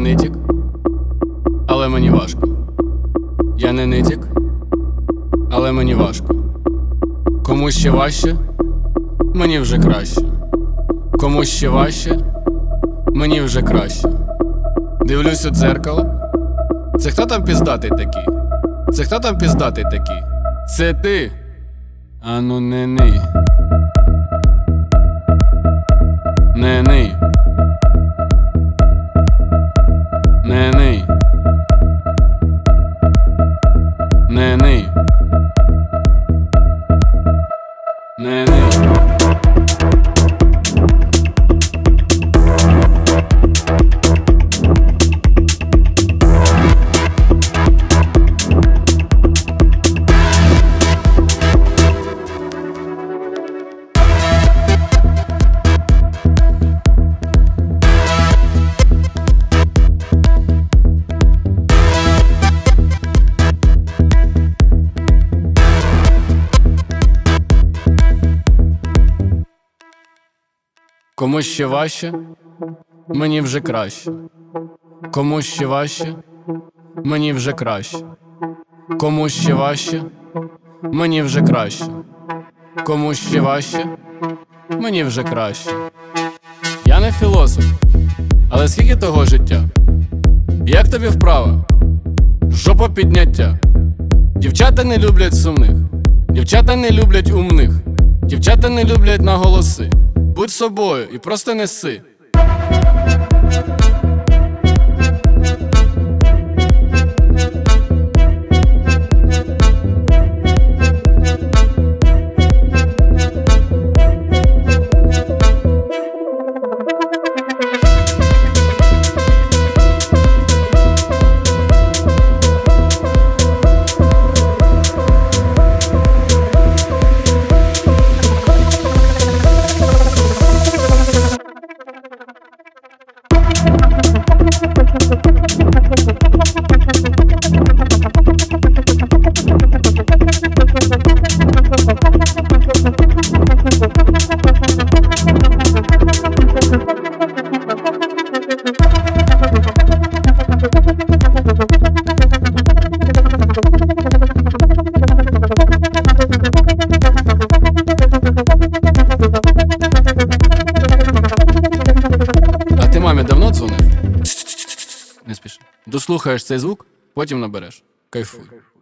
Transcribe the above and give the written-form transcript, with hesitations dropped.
нитік, але мені важко. Я не нитік, але мені важко. Комусь ще важче, мені вже краще. Комусь ще важче, мені вже краще. Дивлюсь у дзеркало. Це хто там піздатий такий? Це хто там піздатий такий? Це ти. Ану не ний. Не ний. Не ний. Не ний. Не ний. Комусь ще важче, мені вже краще. Комусь ще важче, мені вже краще. Комусь ще важче, мені вже краще. Комусь ще важче, мені вже краще. Я не філософ, але скільки того життя? Як тобі вправа? Жопа підняття. Дівчата не люблять сумних, дівчата не люблять умних, дівчата не люблять наголоси. Будь собою і просто неси. А ти мамі давно дзвонив? Не спіши. Дослухаєш цей звук, потім набереш. Кайфуй.